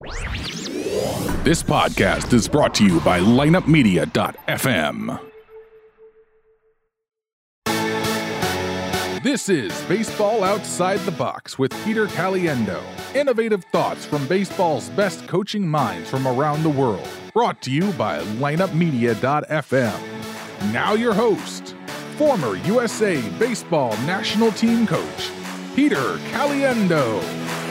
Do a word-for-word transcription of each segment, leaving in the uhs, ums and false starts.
This podcast is brought to you by lineup media dot f m. This is Baseball Outside the Box with Peter Caliendo. Innovative thoughts from baseball's best coaching minds from around the world. Brought to you by lineup media dot f m. Now your host, former U S A Baseball National Team Coach, Peter Caliendo.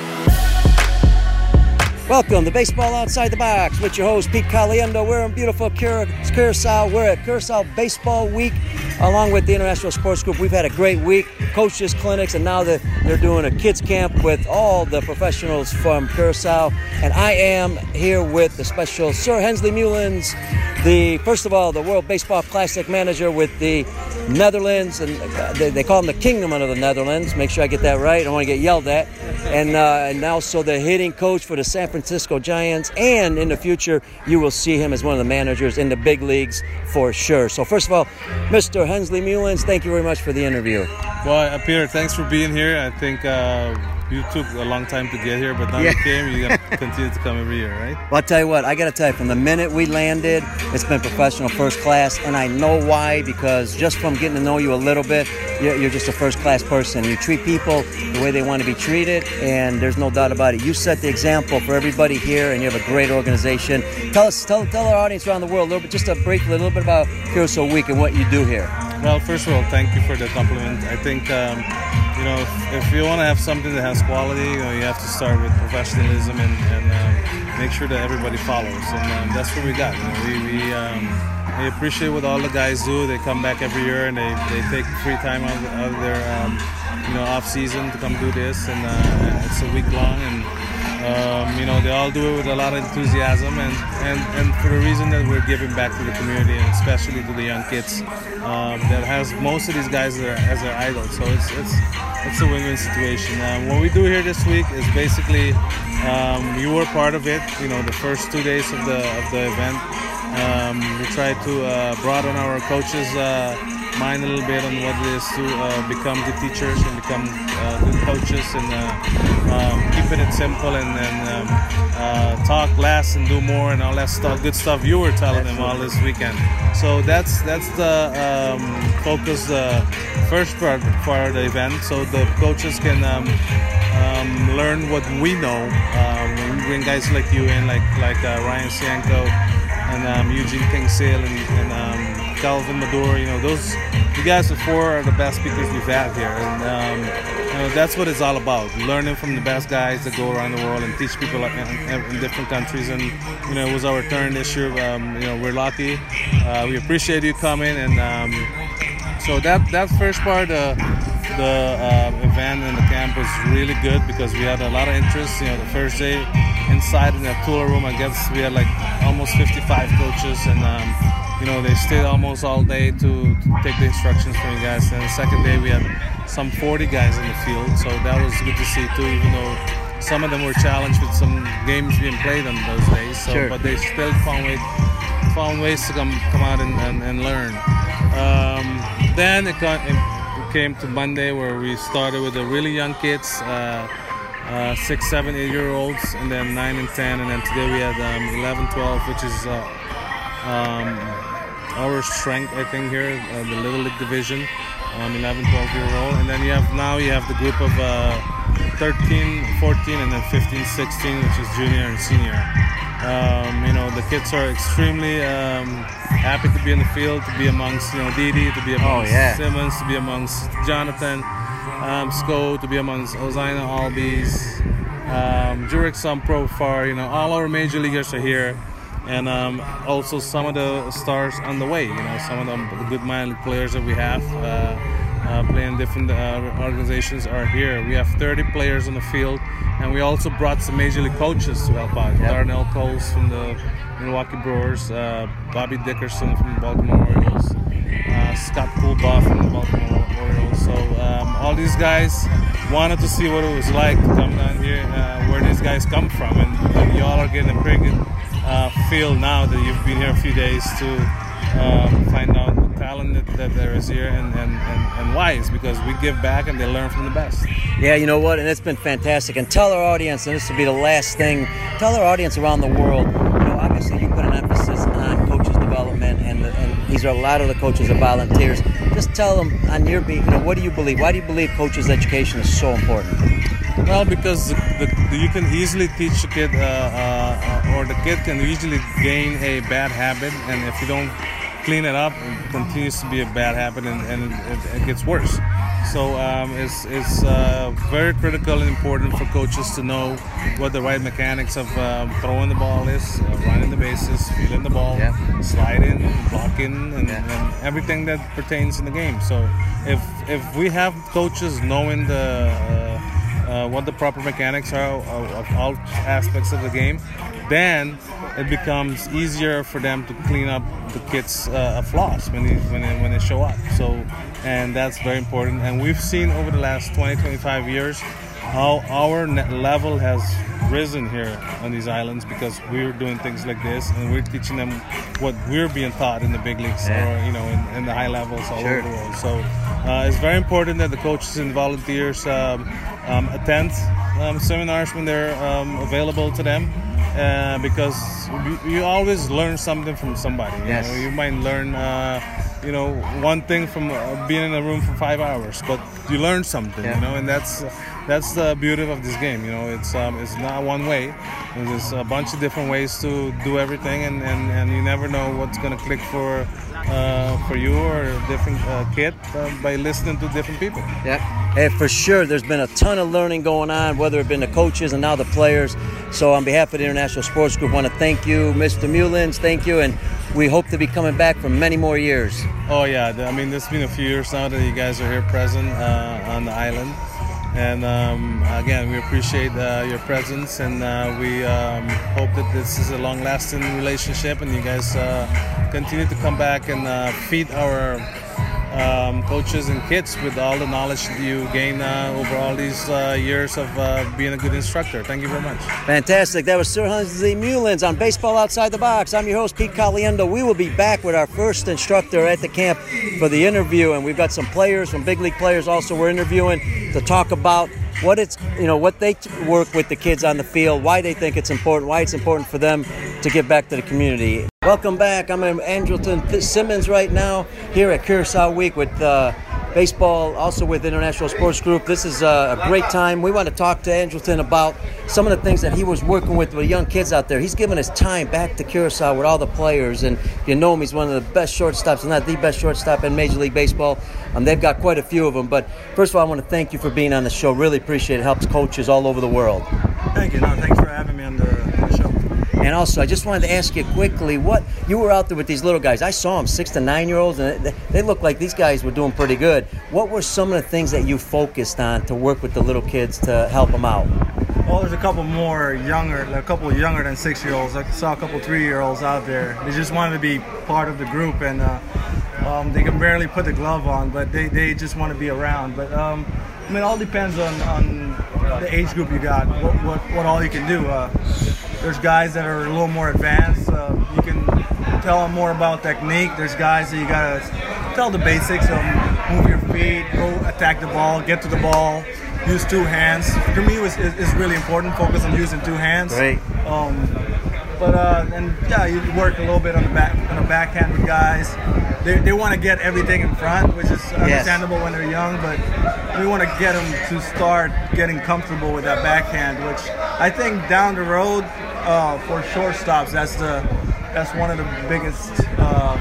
Welcome to Baseball Outside the Box with your host, Pete Caliendo. We're in beautiful Cura- Curacao. We're at Curacao Baseball Week along with the International Sports Group. We've had a great week, coaches, clinics, and now they're, they're doing a kids camp with all the professionals from Curacao. And I am here with the special Sir Hensley Meulens, the, first of all, the World Baseball Classic manager with the Netherlands, and they, they call him the Kingdom of the Netherlands. Make sure I get that right. I don't want to get yelled at. And, uh, and also the hitting coach for the San Francisco Giants, and in the future you will see him as one of the managers in the big leagues for sure. So first of all, Mister Hensley Meulens, thank you very much for the interview. Well, uh, Peter, thanks for being here. I think uh, you took a long time to get here, but now yeah. you came, you're going to continue to come every year, right? Well, I'll tell you what, I got to tell you, from the minute we landed, it's been professional first class, and I know why, because just from getting to know you a little bit, you're, you're just a first-class person. You treat people the way they want to be treated, and there's no doubt about it. You set the example for everybody here, and you have a great organization. Tell us, tell, tell our audience around the world a little bit, just a briefly, a little bit about Curacao Week and what you do here. Well, first of all, thank you for the compliment. I think, um, you know, if, if you want to have something that has quality, you know, you have to start with professionalism and, and um, make sure that everybody follows. And um, that's what we got. You know, we we, um, we appreciate what all the guys do. They come back every year and they, they take free time out of, out of their, um, you know, off season to come do this. And uh, it's a week long. And Um, you know, they all do it with a lot of enthusiasm, and, and, and for the reason that we're giving back to the community, and especially to the young kids um, that has most of these guys as their, as their idols. So it's it's it's a win-win situation. Um, what we do here this week is basically um, you were part of it. You know, the first two days of the of the event, um, we try to uh, broaden our coaches' uh, mind a little bit on what it is to uh, become good teachers and become uh, good coaches, and uh, um, keeping it simple, and, and um, uh, talk less and do more, and all that stuff, good stuff you were telling them all this weekend. So that's that's the um, focus, uh, first part for the event, so the coaches can um, um, learn what we know. Um, we bring guys like you in, like like uh, Ryan Cianco and um, Eugene Kingsale and, and um, Calvin Maduro. You know, those you guys are four are the best speakers we've had here, and um, you know, that's what it's all about: learning from the best guys that go around the world and teach people in, in different countries. And you know, it was our turn this year. Um, you know, we're lucky. Uh, we appreciate you coming, and um, so that that first part, uh, the uh, event and the camp was really good because we had a lot of interest. You know, the first day inside in the Tula room, I guess we had like almost fifty-five coaches, and um, you know, they stayed almost all day to, to take the instructions from you guys. And the second day we had some forty guys in the field, so that was good to see too, even though some of them were challenged with some games being played on those days. So, sure. But they still found ways, found ways to come come out and, and, and learn. Um, then it, got, it came to Monday, where we started with the really young kids, uh, uh, six, seven, eight year olds, and then nine and ten, and then today we had um, eleven, twelve, which is uh, um, our strength, I think, here, uh, the Little League division, um, eleven, twelve year old. And then you have now you have the group of uh, thirteen, fourteen, and then fifteen, sixteen, which is junior and senior. Um, you know, the kids are extremely um, happy to be in the field, to be amongst, you know, Didi, to be amongst oh, yeah. Simmons, to be amongst Jonathan, um, Sko, to be amongst Ozaina Albies, um, Jurek Samprofar. You know, all our major leaguers are here. And um, also some of the stars on the way, you know, some of the, the good minor league players that we have uh, uh, playing different uh, organizations are here. We have thirty players on the field, and we also brought some major league coaches to help out. Yep. Darnell Coles from the Milwaukee Brewers, uh, Bobby Dickerson from the Baltimore Orioles, uh, Scott Coolbaugh from the Baltimore Orioles. So um, all these guys wanted to see what it was like to come down here, uh, where these guys come from, and, and y'all are getting a pretty good Uh, feel now that you've been here a few days to um, find out what talent that, that there is here, and, and, and, and why is because we give back and they learn from the best. Yeah, you know what? And it's been fantastic. And tell our audience, and this will be the last thing, tell our audience around the world, you know, obviously you put an emphasis on coaches development, and, the, and these are a lot of the coaches are volunteers. Just tell them on your beat, you know, what do you believe? Why do you believe coaches' education is so important? Well, because the, the, you can easily teach a kid, uh, uh, or the kid can easily gain a bad habit, and if you don't clean it up, it continues to be a bad habit, and, and it, it gets worse. So um, it's, it's uh, very critical and important for coaches to know what the right mechanics of um, throwing the ball is, uh, running the bases, fielding the ball, yeah. sliding, blocking, and, yeah. and everything that pertains in the game. So if if we have coaches knowing the uh, uh, what the proper mechanics are of, of all aspects of the game, then it becomes easier for them to clean up the kids' uh, flaws when they, when they, when they show up. So, and that's very important. And we've seen over the last twenty, twenty-five years how our level has risen here on these islands because we're doing things like this, and we're teaching them what we're being taught in the big leagues, yeah. or you know, in, in the high levels all sure. over the world. So uh, it's very important that the coaches and volunteers um, um, attend um, seminars when they're um, available to them. Uh, because you, you always learn something from somebody. You yes. know, you might learn, uh, you know, one thing from uh, being in a room for five hours, but you learn something, yeah. you know, and that's that's the beauty of this game. You know, it's um, it's not one way. There's a bunch of different ways to do everything, and, and, and you never know what's gonna click for uh, for you or a different uh, kid uh, by listening to different people. Yeah. Hey, for sure, there's been a ton of learning going on, whether it been the coaches and now the players. So on behalf of the International Sports Group, I want to thank you, Mister Meulens, thank you, and we hope to be coming back for many more years. Oh, yeah. I mean, it's been a few years now that you guys are here present uh, on the island. And um, again, we appreciate uh, your presence, and uh, we um, hope that this is a long-lasting relationship, and you guys uh, continue to come back and uh, feed our Um, coaches and kids with all the knowledge that you gain uh, over all these uh, years of uh, being a good instructor. Thank you very much. Fantastic. That was Sir Huntsley Meulens on Baseball Outside the Box. I'm your host, Pete Caliendo. We will be back with our first instructor at the camp for the interview, and we've got some players, some big league players also we're interviewing to talk about what it's, you know, what they work with the kids on the field, why they think it's important, why it's important for them to give back to the community. Welcome back. I'm in Andrelton Simmons right now here at Curacao Week with uh, baseball, also with International Sports Group. This is uh, a great time. We want to talk to Andrelton about some of the things that he was working with with young kids out there. He's given his time back to Curacao with all the players, and you know him, he's one of the best shortstops, if not the best shortstop in Major League Baseball. Um, they've got quite a few of them. But first of all, I want to thank you for being on the show. Really appreciate it. It helps coaches all over the world. Thank you. No, thanks for having me on the, on the show. And also, I just wanted to ask you quickly, what you were out there with these little guys. I saw them, six to nine-year-olds, and they, they looked like these guys were doing pretty good. What were some of the things that you focused on to work with the little kids to help them out? Well, there's a couple more younger, a couple younger than six-year-olds. I saw a couple three-year-olds out there. They just wanted to be part of the group, and uh, um, they can barely put the glove on, but they, they just want to be around. But um, I mean, it all depends on, on the age group you got, what, what, what all you can do. Uh, There's guys that are a little more advanced. Uh, you can tell them more about technique. There's guys that you gotta tell the basics of move your feet, go attack the ball, get to the ball, use two hands. For me, it was is really important. Focus on using two hands. Great. Um, but uh, and yeah, you work a little bit on the back on the backhand with guys. They they want to get everything in front, which is understandable yes. when they're young. But we want to get them to start getting comfortable with that backhand, which I think down the road. Uh, for shortstops, that's the that's one of the biggest uh,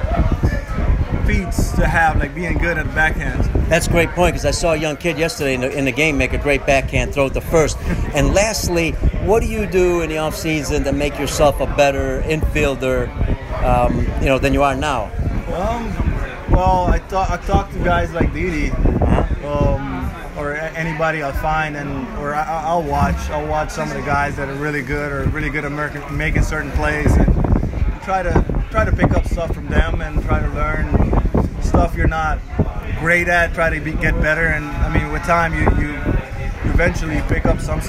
feats to have, like being good at the backhand. That's a great point, because I saw a young kid yesterday in the, in the game make a great backhand throw at the first. And lastly, what do you do in the off season to make yourself a better infielder, um, you know, than you are now? Um, well, I talk I talk to guys like Didi. Um, or anybody I'll find, and or I'll watch. I'll watch some of the guys that are really good or really good at making certain plays, and try to try to pick up stuff from them and try to learn stuff you're not great at. Try to be, get better, and I mean, with time, you you eventually pick up some stuff.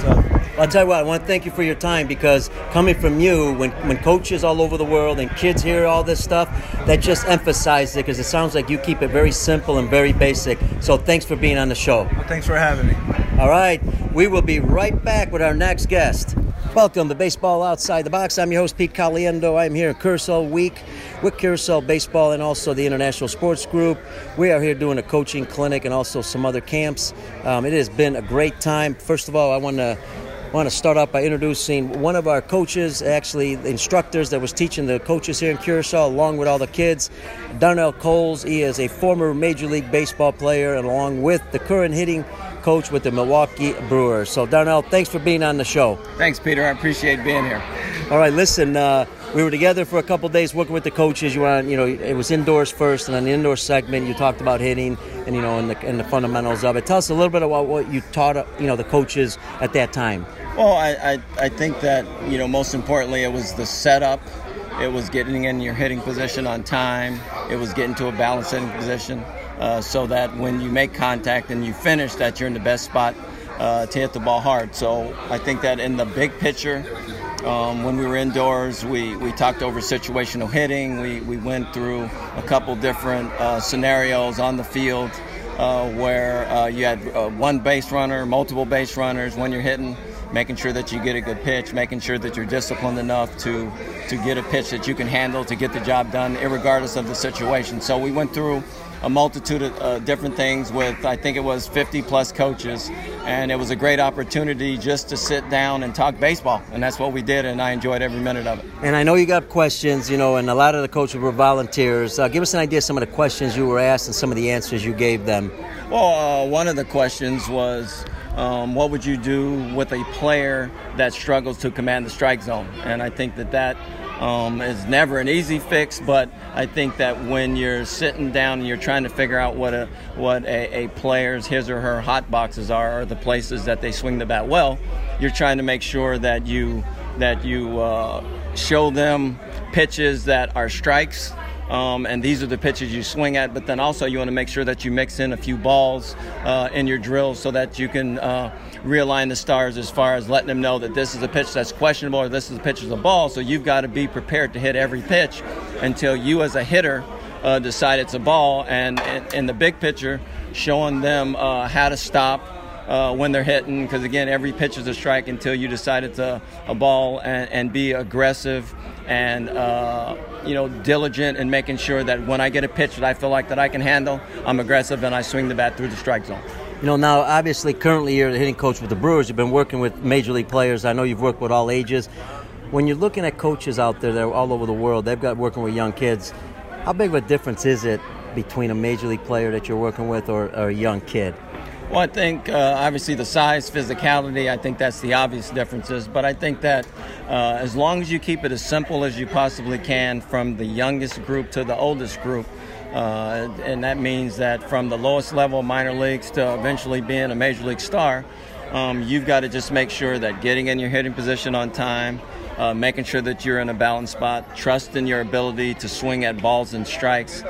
I'll tell you what, I want to thank you for your time, because coming from you, when, when coaches all over the world and kids hear all this stuff, that just emphasizes it, because it sounds like you keep it very simple and very basic. So thanks for being on the show. Well, thanks for having me. All right, we will be right back with our next guest. Welcome to Baseball Outside the Box. I'm your host, Pete Caliendo. I'm here in Curacao Week with Curacao Baseball and also the International Sports Group. We are here doing a coaching clinic and also some other camps. Um, it has been a great time. First of all, I want to want to start off by introducing one of our coaches, actually the instructors that was teaching the coaches here in Curacao, along with all the kids, Darnell Coles. He is a former Major League Baseball player, and along with the current hitting coach with the Milwaukee Brewers. So, Darnell, thanks for being on the show. Thanks, Peter. I appreciate being here. All right, listen, uh, we were together for a couple of days working with the coaches. You were on, you know, it was indoors first, and on the indoor segment, you talked about hitting and, you know, and the, and the fundamentals of it. Tell us a little bit about what you taught, you know, the coaches at that time. Well, I, I, I think that, you know, most importantly, it was the setup. It was getting in your hitting position on time. It was getting to a balanced hitting position. Uh, so that when you make contact and you finish, that you're in the best spot uh, to hit the ball hard. So I think that in the big picture, um, when we were indoors, we, we talked over situational hitting. We, we went through a couple different uh, scenarios on the field uh, where uh, you had uh, one base runner, multiple base runners when you're hitting, making sure that you get a good pitch, making sure that you're disciplined enough to, to get a pitch that you can handle to get the job done, irregardless of the situation. So we went through a multitude of uh, different things with, I think it was fifty plus coaches, and it was a great opportunity just to sit down and talk baseball, and that's what we did, and I enjoyed every minute of it. And I know you got questions, you know, and a lot of the coaches were volunteers. Uh, give us an idea of some of the questions you were asked and some of the answers you gave them. Well, uh, one of the questions was, um, what would you do with a player that struggles to command the strike zone? And I think that that Um, is never an easy fix, but I think that when you're sitting down and you're trying to figure out what a what a, a player's his or her hot boxes are, or the places that they swing the bat well, you're trying to make sure that you that you uh, show them pitches that are strikes. Um, and these are the pitches you swing at, but then also you want to make sure that you mix in a few balls uh, in your drills so that you can uh, realign the stars as far as letting them know that this is a pitch that's questionable or this is a pitch is a ball. So you've got to be prepared to hit every pitch until you as a hitter uh, decide it's a ball. And in the big picture, showing them uh, how to stop Uh, when they're hitting, because again, every pitch is a strike until you decide it's a, a ball, and, and be aggressive and uh, you know, diligent in making sure that when I get a pitch that I feel like that I can handle, I'm aggressive and I swing the bat through the strike zone. You know, now obviously currently you're the hitting coach with the Brewers. You've been working with major league players. I know you've worked with all ages. When you're looking at coaches out there that are all over the world, they've got working with young kids. How big of a difference is it between a major league player that you're working with or, or a young kid? Well, I think uh, obviously the size, physicality, I think that's the obvious differences. But I think that uh, as long as you keep it as simple as you possibly can from the youngest group to the oldest group, uh, and that means that from the lowest level minor leagues to eventually being a major league star, um, you've got to just make sure that getting in your hitting position on time, uh, making sure that you're in a balanced spot, trust in your ability to swing at balls and strikes,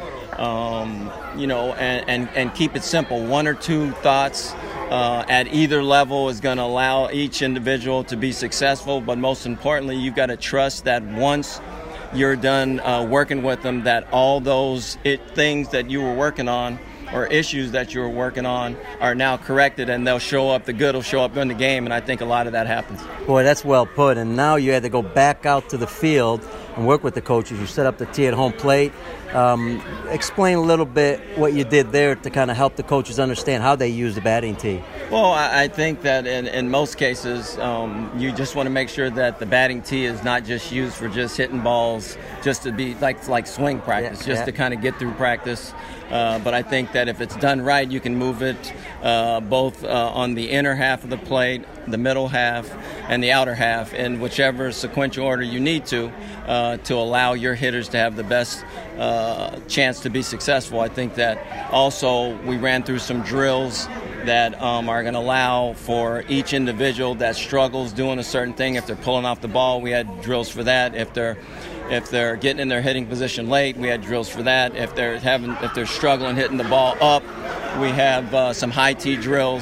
Um, you know, and, and, and keep it simple. One or two thoughts uh, at either level is going to allow each individual to be successful. But most importantly, you've got to trust that once you're done uh, working with them, that all those it, things that you were working on or issues that you were working on are now corrected, and they'll show up. The good will show up in the game, and I think a lot of that happens. Boy, that's well put. And now you had to go back out to the field and work with the coaches. You set up the tee at home plate. Um, explain a little bit what you did there to kind of help the coaches understand how they use the batting tee. Well, I, I think that in, in most cases, um, you just want to make sure that the batting tee is not just used for just hitting balls, just to be like like swing practice, yeah, just yeah. to kind of get through practice. Uh, but I think that if it's done right, you can move it uh, both uh, on the inner half of the plate, the middle half, and the outer half, in whichever sequential order you need to, uh, to allow your hitters to have the best uh, chance to be successful. I think that also we ran through some drills that um, are going to allow for each individual that struggles doing a certain thing. If they're pulling off the ball, we had drills for that. If they're If they're getting in their hitting position late, we had drills for that. If they're having, if they're struggling hitting the ball up, we have uh, some high tee drills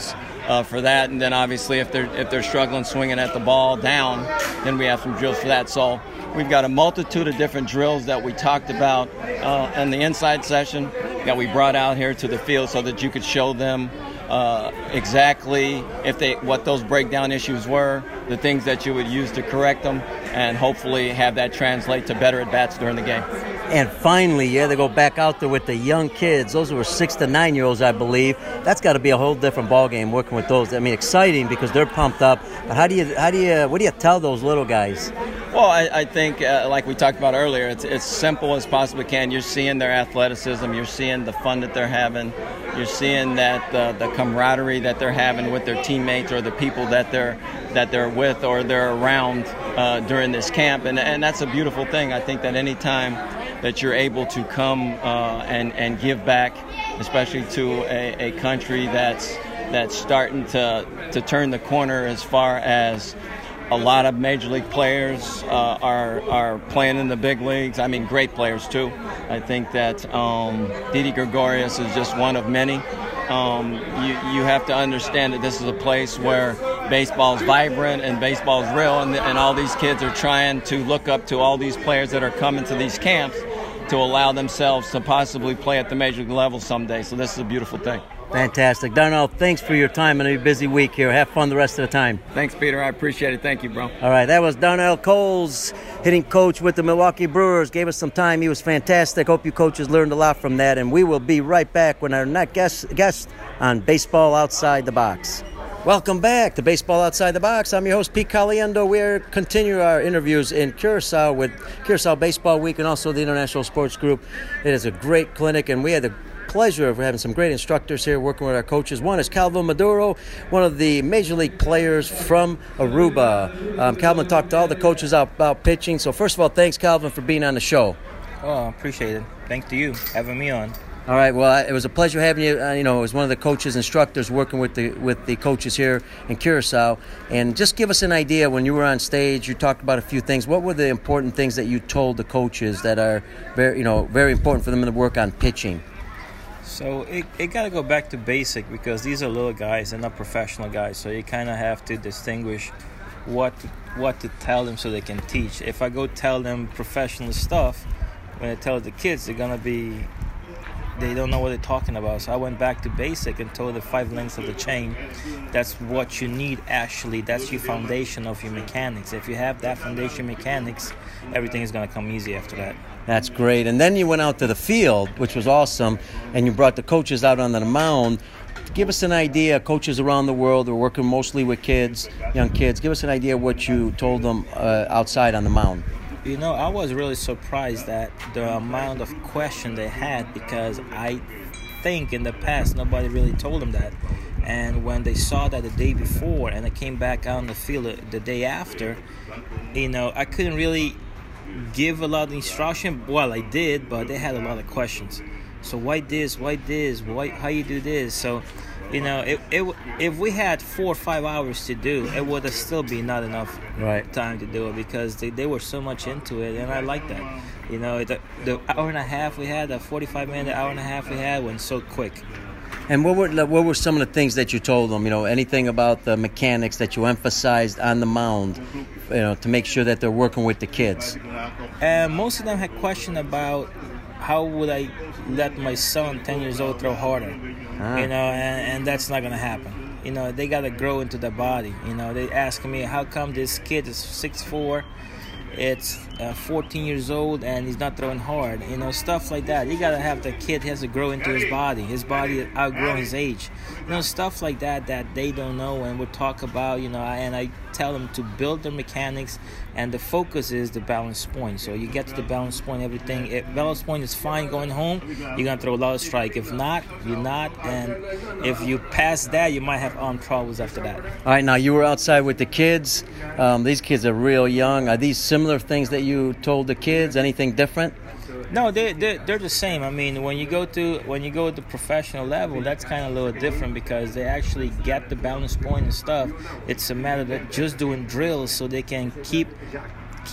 uh, for that. And then obviously if they're if they're struggling swinging at the ball down, then we have some drills for that. So we've got a multitude of different drills that we talked about uh, in the inside session that we brought out here to the field so that you could show them uh, exactly if they what those breakdown issues were, the things that you would use to correct them, and hopefully have that translate to better at-bats during the game. And finally, yeah, they go back out there with the young kids. Those were six to nine-year-olds, I believe. That's got to be a whole different ballgame working with those. I mean, exciting because they're pumped up. But how do you, how do you, what do you tell those little guys? Well, I, I think, uh, like we talked about earlier, it's it's simple as possibly can. You're seeing their athleticism. You're seeing the fun that they're having. You're seeing that uh, the camaraderie that they're having with their teammates or the people that they're that they're with or they're around uh, during this camp, and and that's a beautiful thing. I think that any time that you're able to come uh, and and give back, especially to a, a country that's that's starting to to turn the corner as far as a lot of major league players uh, are are playing in the big leagues. I mean, great players too. I think that um, Didi Gregorius is just one of many. Um, you you have to understand that this is a place where baseball's vibrant and baseball's real, and, and all these kids are trying to look up to all these players that are coming to these camps to allow themselves to possibly play at the major league level someday. So this is a beautiful thing. Fantastic. Darnell, thanks for your time and a busy week here. Have fun the rest of the time. Thanks, Peter. I appreciate it. Thank you, bro. All right, that was Darnell Coles, hitting coach with the Milwaukee Brewers. Gave us some time. He was fantastic. Hope you coaches learned a lot from that. And we will be right back with our next guest, guest on Baseball Outside the Box. Welcome back to Baseball Outside the Box. I'm your host, Pete Caliendo. We're continuing our interviews in Curacao with Curacao Baseball Week and also the International Sports Group. It is a great clinic, and we had the pleasure of having some great instructors here working with our coaches. One is Calvin Maduro, one of the major league players from Aruba. Um, Calvin talked to all the coaches out about pitching. So first of all, thanks, Calvin, for being on the show. Oh, I appreciate it. Thanks to you having me on. All right. Well, it was a pleasure having you. Uh, you know, as one of the coaches, instructors working with the with the coaches here in Curacao. And just give us an idea when you were on stage. You talked about a few things. What were the important things that you told the coaches that are very, you know, very important for them to work on pitching? So it, it got to go back to basic because these are little guys and not professional guys. So you kind of have to distinguish what to, what to tell them so they can teach. If I go tell them professional stuff, when I tell the kids, they're going to be, they don't know what they're talking about. So I went back to basic and told the five links of the chain. That's what you need actually. That's your foundation of your mechanics. If you have that foundation mechanics, everything is going to come easy after that. That's great. And then you went out to the field, which was awesome, and you brought the coaches out on the mound. Give us an idea, coaches around the world are working mostly with kids, young kids. Give us an idea what you told them uh, outside on the mound. You know, I was really surprised at the amount of question they had because I think in the past nobody really told them that. And when they saw that the day before and I came back out on the field the day after, you know, I couldn't really give a lot of instruction. Well, I did, but they had a lot of questions. So why this? Why this? Why how you do this? So, you know, it, it if we had four or five hours to do, it would have still be not enough right. time to do it because they, they were so much into it, and I like that. You know, the the hour and a half we had, the forty-five minute hour and a half we had went so quick. And what were what were some of the things that you told them? You know, anything about the mechanics that you emphasized on the mound, you know, to make sure that they're working with the kids? And most of them had questions about how would I let my son, ten years old, throw harder? Ah. You know, and, and that's not going to happen. You know, they got to grow into their body. You know, they asking me, how come this kid is six foot four, it's uh, fourteen years old, and he's not throwing hard? You know, stuff like that. You got to have the kid has to grow into his body. His body outgrow his age. You know, stuff like that that they don't know and we'll talk about, you know, and I tell them to build their mechanics, and the focus is the balance point. So you get to the balance point, everything. If balance point is fine going home, you're going to throw a lot of strike. If not, you're not. And if you pass that, you might have arm troubles after that. All right, now you were outside with the kids. Um, these kids are real young. Are these similar things that you told the kids? Anything different? No, they they're, they're the same. I mean, when you go to when you go to professional level, that's kind of a little different because they actually get the balance point and stuff. It's a matter of just doing drills so they can keep keep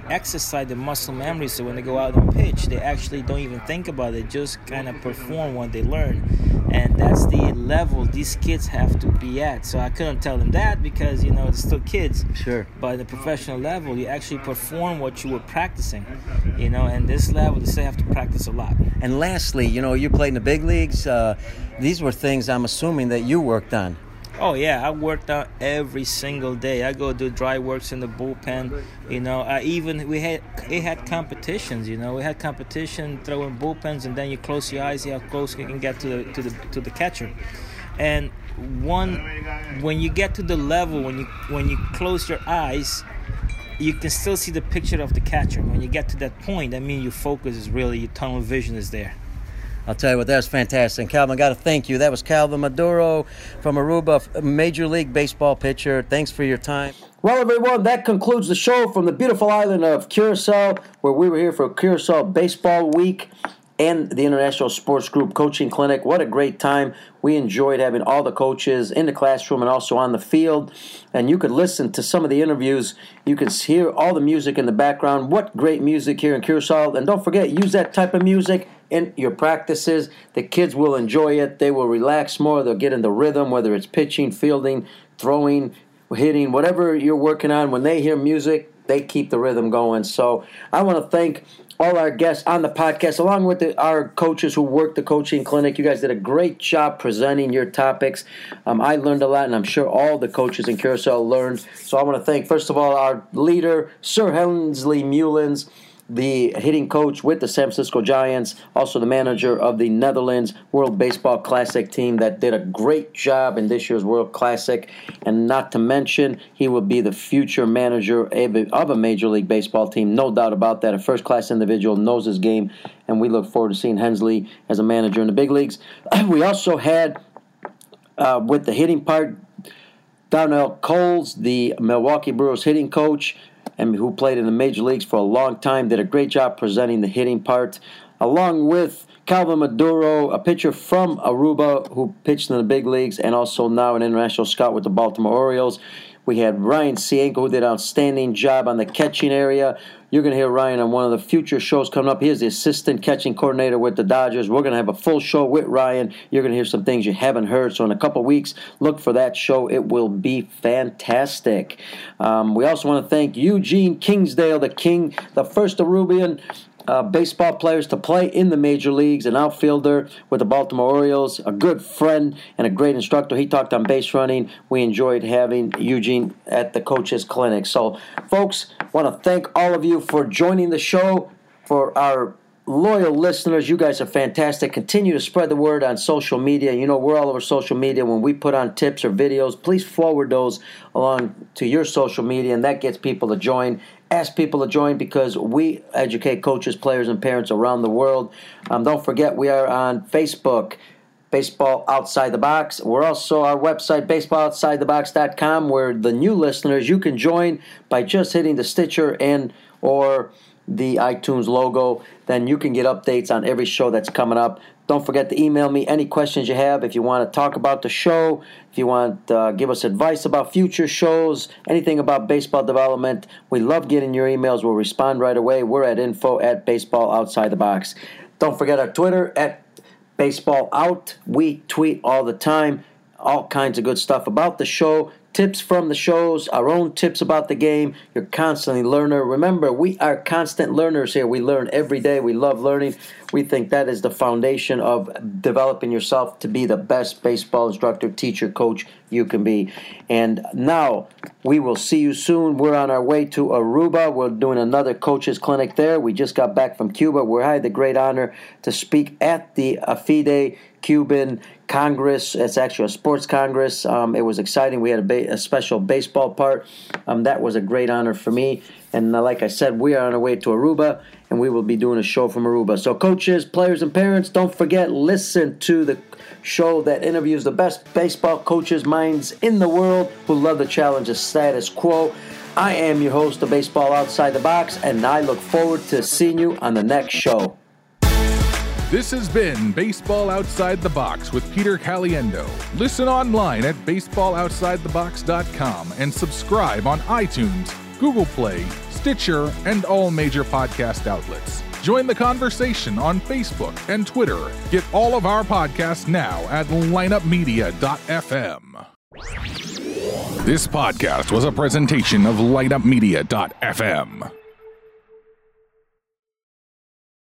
exercise the muscle memory, so when they go out on pitch, they actually don't even think about it, just kind of perform what they learn. And that's the level these kids have to be at. So I couldn't tell them that because, you know, they're still kids. Sure. But at the professional level, you actually perform what you were practicing, you know, and this level, they still have to practice a lot. And lastly, you know, you played in the big leagues. Uh, these were things I'm assuming that you worked on. Oh, yeah, I worked out every single day. I go do dry works in the bullpen. You know, I even, we had, we had competitions, you know. We had competition throwing bullpens, and then you close your eyes, see how close you can get to the, to the, to the catcher. And one, when you get to the level, when you, when you close your eyes, you can still see the picture of the catcher. When you get to that point, I mean, your focus is really, your tunnel vision is there. I'll tell you what, that was fantastic. And Calvin, I got to thank you. That was Calvin Maduro from Aruba, a Major League Baseball pitcher. Thanks for your time. Well, everyone, that concludes the show from the beautiful island of Curacao, where we were here for Curacao Baseball Week and the International Sports Group Coaching Clinic. What a great time. We enjoyed having all the coaches in the classroom and also on the field. And you could listen to some of the interviews. You can hear all the music in the background. What great music here in Curacao. And don't forget, use that type of music in your practices. The kids will enjoy it. They will relax more. They'll get in the rhythm, whether it's pitching, fielding, throwing, hitting, whatever you're working on. When they hear music, they keep the rhythm going. So I want to thank all our guests on the podcast, along with the, our coaches who work the coaching clinic. You guys did a great job presenting your topics. Um, I learned a lot, and I'm sure all the coaches in Curacao learned. So I want to thank, first of all, our leader, Sir Hensley Mullins, the hitting coach with the San Francisco Giants, also the manager of the Netherlands World Baseball Classic team that did a great job in this year's World Classic. And not to mention, he will be the future manager of a Major League Baseball team. No doubt about that. A first-class individual, knows his game, and we look forward to seeing Hensley as a manager in the big leagues. We also had, uh, with the hitting part, Donnell Coles, the Milwaukee Brewers hitting coach, and who played in the major leagues for a long time, did a great job presenting the hitting part, along with Calvin Maduro, a pitcher from Aruba who pitched in the big leagues and also now an international scout with the Baltimore Orioles. We had Ryan Cienko, who did an outstanding job on the catching area. You're going to hear Ryan on one of the future shows coming up. He is the assistant catching coordinator with the Dodgers. We're going to have a full show with Ryan. You're going to hear some things you haven't heard. So in a couple weeks, look for that show. It will be fantastic. Um, we also want to thank Eugene Kingsdale, the king, the first Arubian Uh, baseball players to play in the major leagues, an outfielder with the Baltimore Orioles, a good friend and a great instructor. He talked on base running. We enjoyed having Eugene at the Coaches Clinic. So, folks, want to thank all of you for joining the show. For our loyal listeners, you guys are fantastic. Continue to spread the word on social media. You know, we're all over social media. When we put on tips or videos, please forward those along to your social media, and that gets people to join. Ask people to join because we educate coaches, players, and parents around the world. Um, don't forget, we are on Facebook, Baseball Outside the Box. We're also our website, baseball outside the box dot com, where the new listeners, you can join by just hitting the Stitcher and or the iTunes logo. Then you can get updates on every show that's coming up. Don't forget to email me any questions you have. If you want to talk about the show, if you want to uh, give us advice about future shows, anything about baseball development, we love getting your emails. We'll respond right away. We're at info at baseball outside the box. Don't forget our Twitter at baseball out. We tweet all the time, all kinds of good stuff about the show. Tips from the shows, our own tips about the game. You're constantly learner. Remember, we are constant learners here. We learn every day. We love learning. We think that is the foundation of developing yourself to be the best baseball instructor, teacher, coach you can be. And now we will see you soon. We're on our way to Aruba. We're doing another coaches clinic there. We just got back from Cuba. We had the great honor to speak at the AFIDE Cuban Congress. It's actually a sports congress. Um, it was exciting. We had a, ba- a special baseball part. Um, that was a great honor for me. And uh, like I said, we are on our way to Aruba, and we will be doing a show from Aruba. So coaches, players, and parents, don't forget, listen to the show that interviews the best baseball coaches' minds in the world who love the challenge of status quo. I am your host of Baseball Outside the Box, and I look forward to seeing you on the next show. This has been Baseball Outside the Box with Peter Caliendo. Listen online at baseball outside the box dot com and subscribe on iTunes, Google Play, Stitcher, and all major podcast outlets. Join the conversation on Facebook and Twitter. Get all of our podcasts now at lineup media dot f m. This podcast was a presentation of lineup media dot f m.